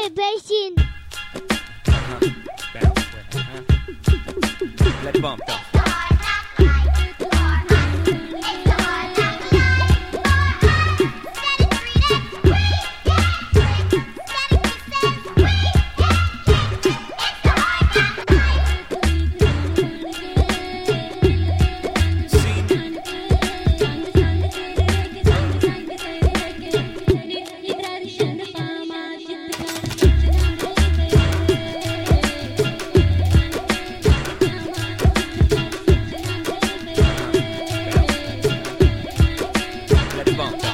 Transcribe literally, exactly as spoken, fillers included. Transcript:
vibration. Uh-huh. Bounce with it, huh? Let it bump, though. Bump.